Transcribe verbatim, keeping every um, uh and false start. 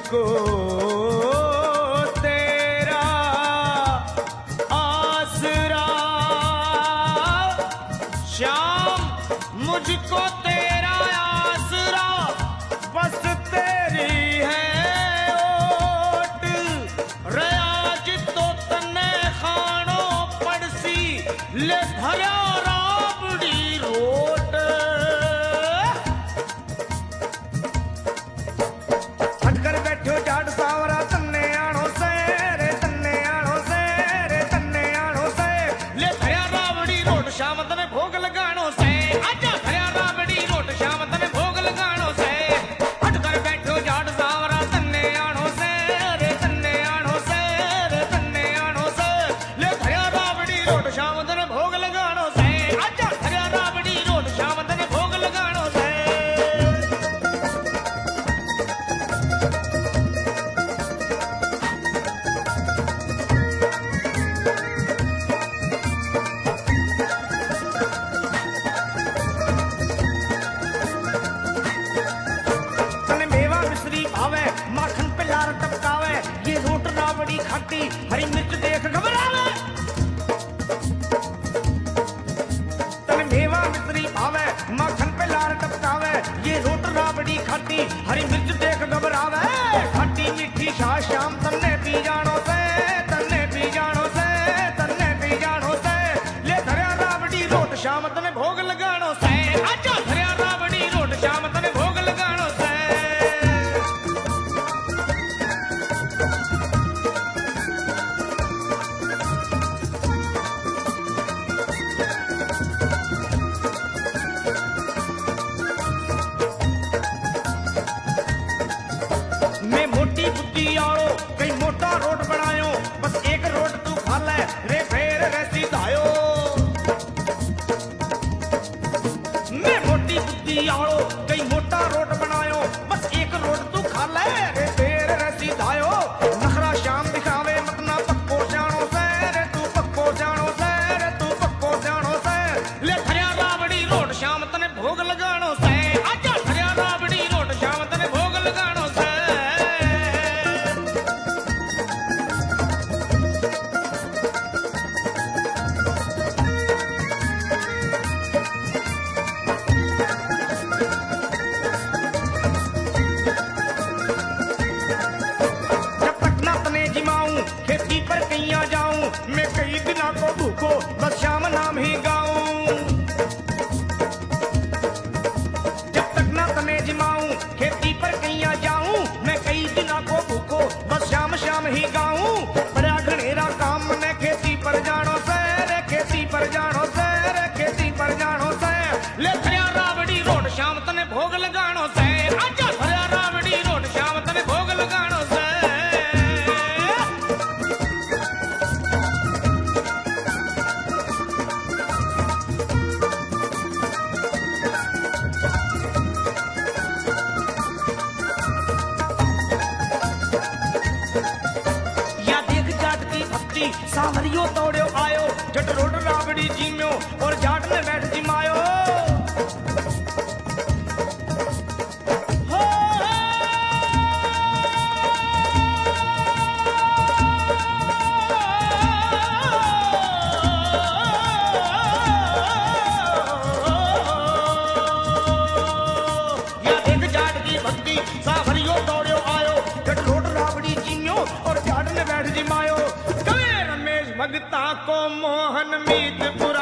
मुझको तेरा आसरा, श्याम मुझको तेरा आसरा, बस तेरी है ओट रे आज तो तने खानो पड़सी ले भया राबड़ी रोट। हटकर बैठो जाट सावरा तन्ने आनो से रे तन्ने आनो से रे तन्ने आनो से ले भया राबड़ी रोट श्याम तने भोग लगानो से। आजा भया राबड़ी रोट श्याम तने भोग लगानो से। हटकर बैठो जाट सावरा तन्ने आनो से रे तन्ने आनो से रे तन्ने आनो से ले भया राबड़ी रोट श्याम तने भोग लगानो से। आजा भया राबड़ी रोट श्याम तने भोग लगानो से। तने मेवा मिश्री भावे माखन पे लार टपकावे, ये रोट राबड़ी खट्टी हरी मिर्च देख घबरावे। तने मेवा मिश्री भावे माखन पे लार टपकावे, ये रोट राबड़ी खट्टी हरी मिर्च देख घबरावे। खट्टी मीठी शाह श्याम तन्ने पी जानो से, तन्ने पी जानो से, तन्ने पी जानो से ले धरिया राबड़ी रोट श्याम तने भोग लगानो से। आजा धरिया राबड़ी रोट श्याम तने भोग लगानो से। मैं मोटी बुद्धि आयो कई मोटा रोट बनायो, बस एक रोट तू खा ले रे फेर रैसी धायो। मैं मोटी बुद्धि आयो कई मोटा रोट बनायो, बस एक रोट तू खा ले रे फेर रैसी धायो। नखरा श्याम दिखावे मत ना पक्को जानो से रे तू पक्को जानो से रे तू पक्को जानो से ले धरिया राबड़ी रोट श्याम तने भोग लगानो से। आजा धरिया राबड़ी रोट श्याम तने भोग लगानो से। जब तक ना तने जिमाऊं खेती पर कैया जाऊं, मैं कई दिना को भूखो बस श्याम नाम ही गाऊं। जब तक ना तने जिमाऊं खेती पर कैया जाऊं, मैं कई दिना को भूखो बस श्याम श्याम ही गाऊं। बड़ा घनेरा काम ने खेती पर जानो से रे खेती पर जानो से रे खेती पर जानो से ले धरिया राबड़ी रोट श्याम तने भोग लगानो से। आजा धरिया राबड़ी रोट श्याम तने भोग लगानो से। या देख जाट की भक्ति सावरियो तोड़ो आयो, जट रोट राबड़ी जीम्यो और जाट में बैठ जिमायो। हो, या देख जाट की भक्ति सावरियो तोड़ो आयो, जट रोट राबड़ी जीम्यो और जाट में बैठ जिमायो। कवे रमेश भगता को मोहन मीतपुर